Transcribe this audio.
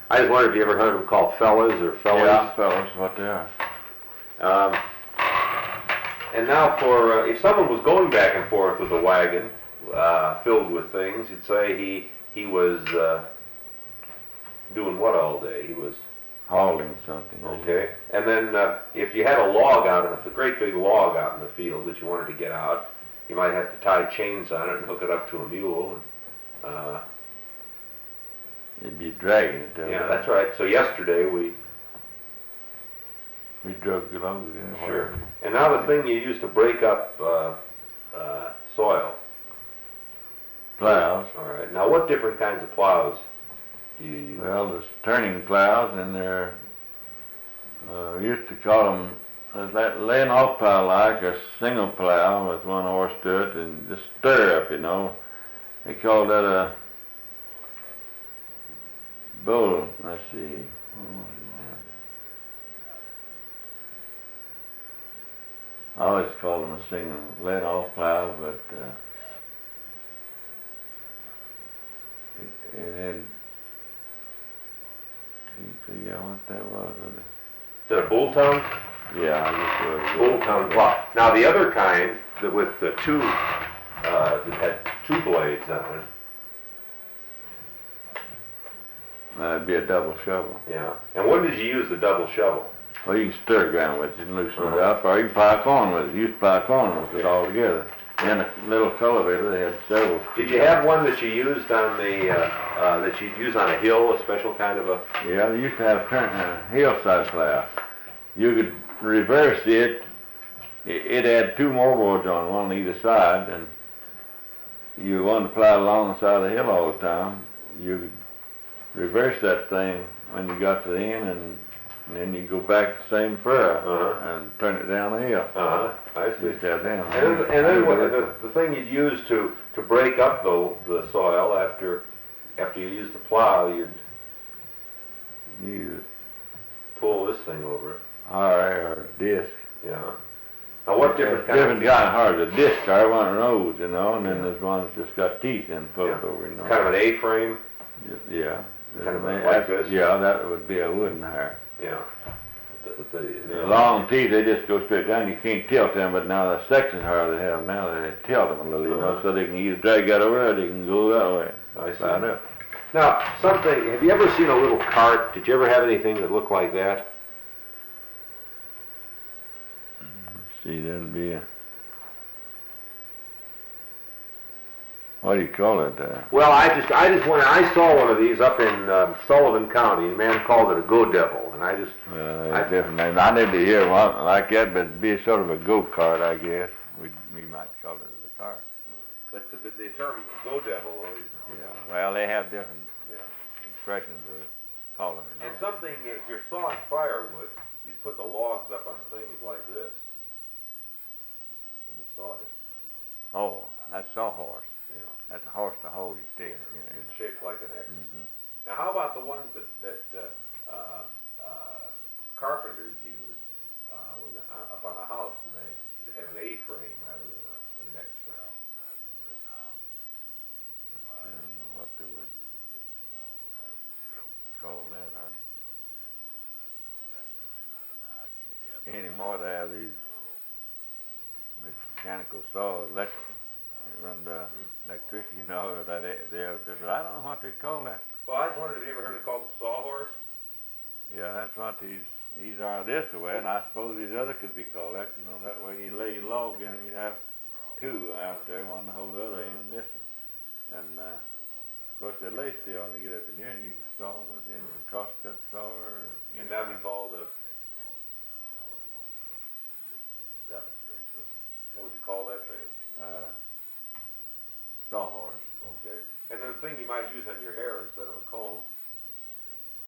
I just wondered if you ever heard them called fellas or fellas. Yeah, fellas, what they are. And now if someone was going back and forth with a wagon filled with things, you'd say he was doing what all day? He was hauling something. Okay. And then if you had a log out, a great big log out in the field that you wanted to get out, you might have to tie chains on it and hook it up to a mule. And, you'd be dragging it. Yeah, that's right. So yesterday we drug it along. Sure. And now the thing you use to break up soil. Plows. All right. Now what different kinds of plows do you use? Well, there's turning plows, and they're we used to call them that laying off plow, like a single plow with one horse to it, and just stir up, you know. They call that a bull. Let's see. I always call them a single laying off plow, but it had. Figure out what that was. Is it a bull tongue? Yeah, I guess it was. Bull tongue plow. Now the other kind, with the two, that had two blades on it. That'd be a double shovel. Yeah. And when did you use the double shovel? Well, you can stir ground with it and loosen it up, or you can plow corn with it. You used to plow corn with it all together. In a little cultivator, they had several. Did you have one that you used on the that you'd use on a hill, a special kind of a? Yeah, they used to have a hillside plow. You could reverse it. It had two moorboards on one either side, and you wanted to plow along the side of the hill all the time. You could reverse that thing when you got to the end, and then you go back the same furrow and turn it down the hill. I see. Just have them. And then the thing you'd use to break up the soil after you use the plow, you'd pull this thing over it. Or disc. Yeah. Now what different kind different kind of hard. The disc are one of those, you know, and then there's one that's just got teeth in put over, you know. It's kind of an A-frame. Yeah. Kind of like this. Yeah, that would be a wooden hair. Yeah. The long teeth, they just go straight down. You can't tilt them, but now the section hair they have now, they tilt them a little, you know, so they can either drag that over or they can go that way. I see. Slide up. Now, have you ever seen a little cart? Did you ever have anything that looked like that? Let's see, that'd be a... What do you call it? Well, I saw one of these up in Sullivan County. A man called it a go devil, and I just. Well, that's different name. I never hear one like that, but it'd be sort of a go kart, I guess. We might call it a cart. But the term go devil. Yeah. Well, they have different expressions of it. Call them. You know. And something, if you're sawing firewood, you put the logs up on things like this, and you sawed it. Oh, that's sawhorse. You know. That's a horse to hold your stick. Yeah, it's shaped like an X. Mm-hmm. Now, how about the ones that carpenters use up on a house, and they have an A-frame rather than an X-frame? I don't know what they would call that. Anymore, they have these mechanical saws, run the electricity, you know, but I don't know what they call that. Well, I just wondered, have you ever heard it called the sawhorse? Yeah, that's what these are this way, and I suppose these other could be called that, you know, that way you lay your log in, you have two out there, one to hold the other end and this one. And, of course, they lay still and they get up in there, and you can saw them with a cross-cut saw or... And that would be called what would you call that thing? Sawhorse. Okay. And then the thing you might use on your hair instead of a comb